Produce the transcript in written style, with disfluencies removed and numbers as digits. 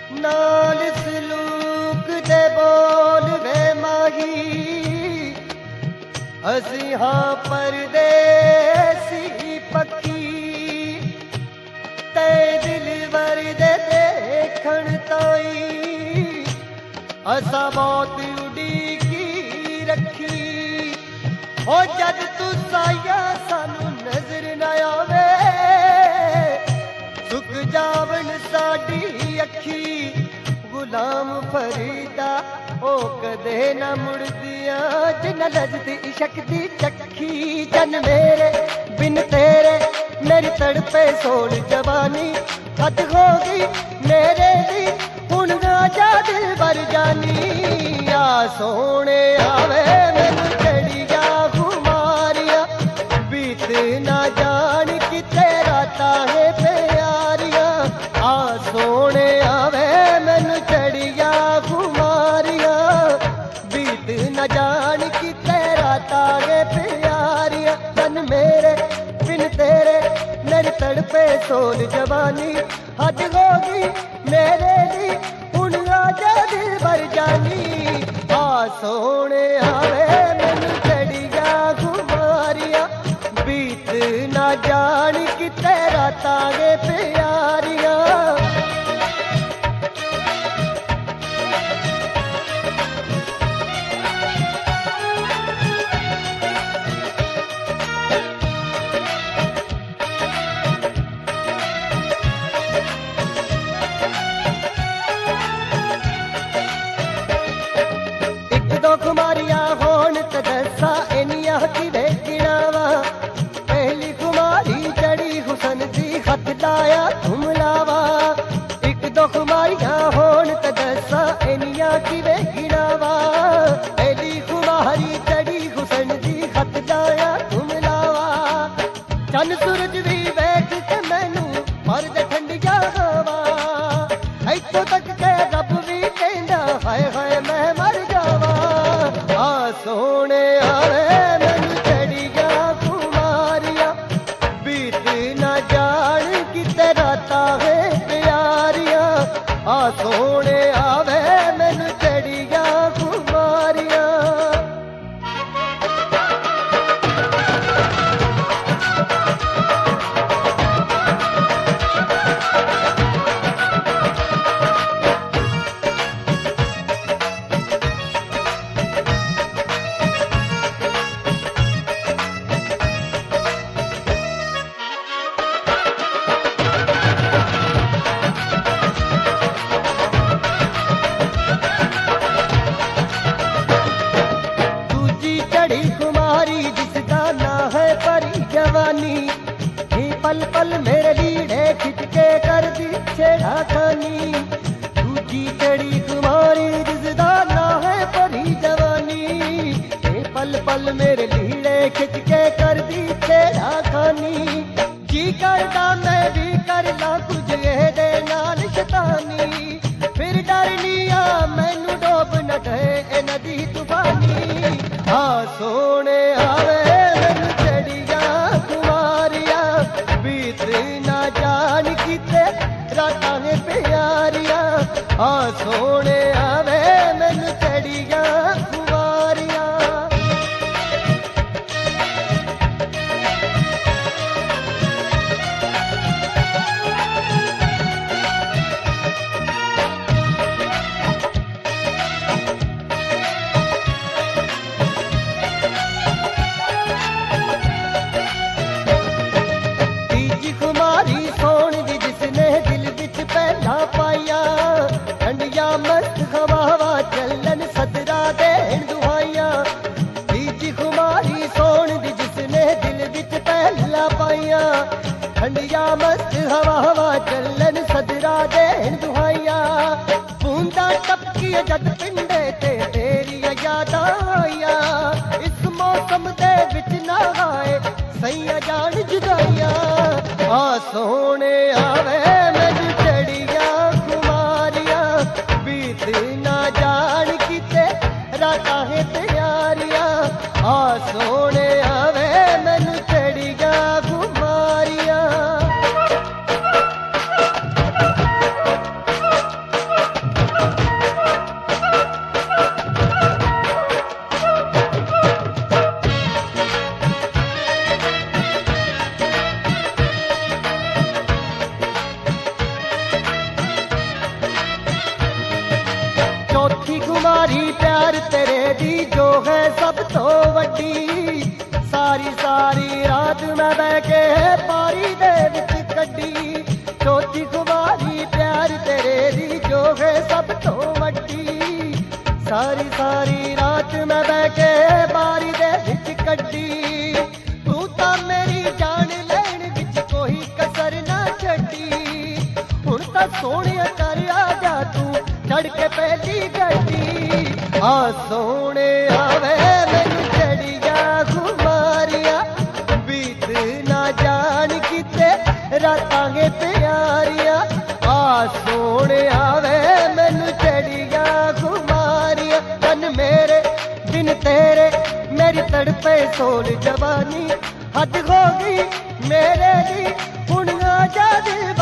नाल सलूक दे बोल वे माही असी हाँ परदेसी पक्की ते दिल वर दे देखण ताई असा मौत उड़ीकी रखी हो जद तू साया सानू नजर न आवे सुक जावन साडी अखी गुलाम फरीदा ओ कदे न मुड़दिया जिन लजदी इशक दी चखी जन मेरे बिन तेरे मेरी तड़पे सोल जवानी हद होगी मेरे दी हुण राजा दिल भर जानी आ सोने आवे मैनू चढ़ी जा खुमारिया बीत ना जान कि तेरा ताहे प्यारिया आ सोने आवे मैनू चढ़ी जा खुमारिया बीत ना जान कि तेरा ताहे प्यारिया तन मेरे बिन तेरे मेरी तड़पे सोल जवानी हद होगी मेरे दी हुण राजा दिल भर जानी आ सोने आवे मैनू चढ़ी जा खुमारिया बीत ना जान कि तेरा तागे प्यारिया कुमारिया होन त दसा इनिया किवे गिणावा पहली कुमारी चढ़ी हुसन दी हथ लाया घुमलावा एक दो कुमारिया होन त दसा इनिया किवे गिणावा पहली कुमारी चढ़ी हुसन दी हथ लाया घुमलावा चन सूरज भी वेख के मैनू मर दे ठंडी जावा इत्थों तक के रब भी कहंदा हाय हाय मैं मर जावा आ सोने आवे मैनू चढ़ी जा खुमारिया बीत ना जान कि तेरा ताहे प्यारिया आ सोने आवे मैनू चढ़ी जा खुमारिया पल पल मेरे लीड़े खिंच के कर दी छेड़ा खानी दूजी चढ़ी कुमारी जिसदा ना है परी जवानी पल पल मेरे लीड़े खिंच के कर दी छेड़ा खानी जी करदा मैं भी कर ला कुछ दे नाल शैतानी फिर डरनिया मैनू डोब न गए ए नदी तूफानी आ सोने आवे मैनू चढ़ी जा कुमारिया बीत ना जान कि तेरा ताहे प्यारिया आ सोने आवे मैनू चढ़ी जा कुमारिया मस्त हवा चलन सदरा देन दुहाइया तीजी कुमारी सोन दी जिसने दिल विच पहला पाइया ठंडिया मस्त हवा चलन सदरा देन दुहाइया बूंदा टपकी जद पिंडे ते तेरी यादां आइया इस मौसम दे विच ना आए सैया जान जुदाइया आ सोने आवे मैनू चढ़ी जा कुमारिया बीत ना जान कि तेरा ताहे प्यारिया आ सोने आवे मैनू चढ़ी जा कुमारिया खुमारी प्यार तेरे दी जो है सब तो वड्डी। सारी सारी रात मैं बह के पारी दे विच कड्डी। चौथी खुमारी प्यार तेरे दी जो है सब तो वड्डी। सारी सारी रात मैं बह के बारी दे विच कड्डी। तू तां मेरी जान लैण विच कोई कसर ना छड्डी। हुण तां सोहणिया कर आ जा तू चढ़ के पहली गड्डी। आ सोहणे आवे मैनू चढ़िया खुमारिया बीत ना जान किते रातां गे प्यारिया। आ सोहणे आवे मैनू चढ़िया खुमारिया। तन मेरे बिन तेरे मेरी तड़पे सोल जवानी। हद हो गई मेरे दी हुण आ जा दिल